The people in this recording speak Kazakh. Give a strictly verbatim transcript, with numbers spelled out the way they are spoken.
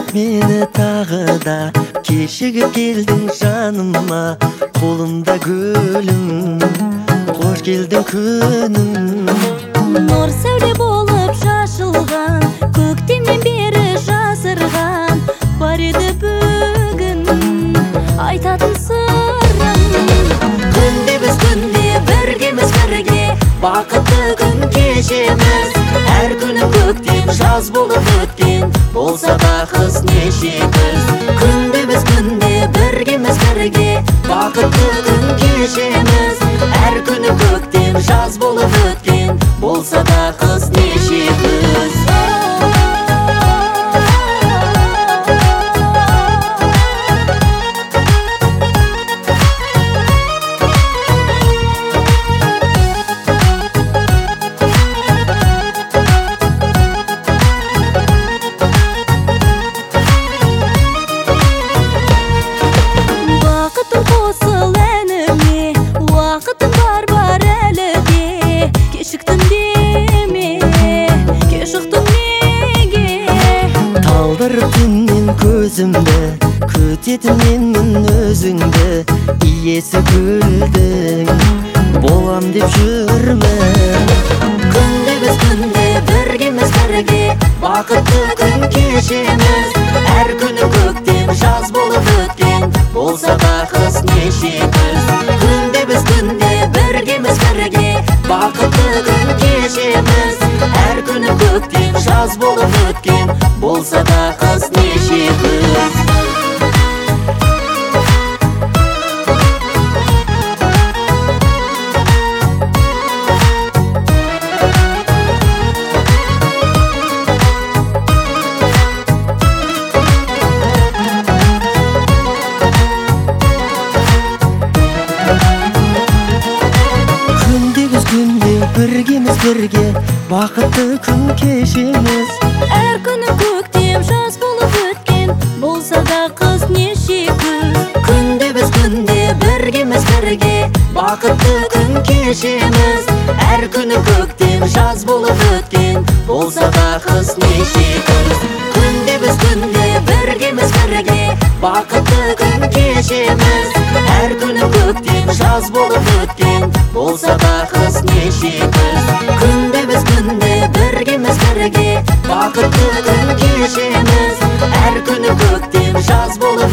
мені тағы да, кешігіп келдің жаныма, қолымда гүлім, қош келдің күнім. Нұр сәуле болып шашылған, көктемнен бері жасырған, бар еді бүгін айтатын сырым. Күнде біз күнде біргеміз бірге, бақытты күн кешеміз. Әр күні көктем жаз болып өткен, болса да қыс неше күз. Күнде біз күнде біргеміз бірге, бақытты күн кешеміз. Әр күні көктем жаз болып өткен, болса да қыс неше күз. Бақытым қосыл әніме, уақытым бар бар әлі де. Кешіктім деме, кешіктім неге. Талдырып түннен көзімді, күтетін менмін өзіңді. Иесі гүлдің, болам деп жүрмін. Күнде біз күнде біргеміз бірге, бақытты күн кешеміз. Әр күні көктем жаз болып өткен, болса да қыс неше күз. Күнде біз күнде біргеміз бірге, бақытты күн кешеміз. Әр күні көктем жаз болып өткен, болса да қыс неше күз. Біргеміз бірге, бақытты күн кешеміз. Әр күні көктем жаз болып өткен, болса да қыс неше күз. Күнде біз күнде біргеміз бірге, бақытты күн кешеміз. Әр күні көктем жаз болып өткен, болса да қыс неше күз. Күнде біз күнде біргеміз бірге, бақытты күн кешеміз. Әр күні көктем жаз болып өткен, болса да қыс неше күз. Күнде біз күнде біргеміз бірге, бақытты күн кешеміз. Әр күні көктем жаз болып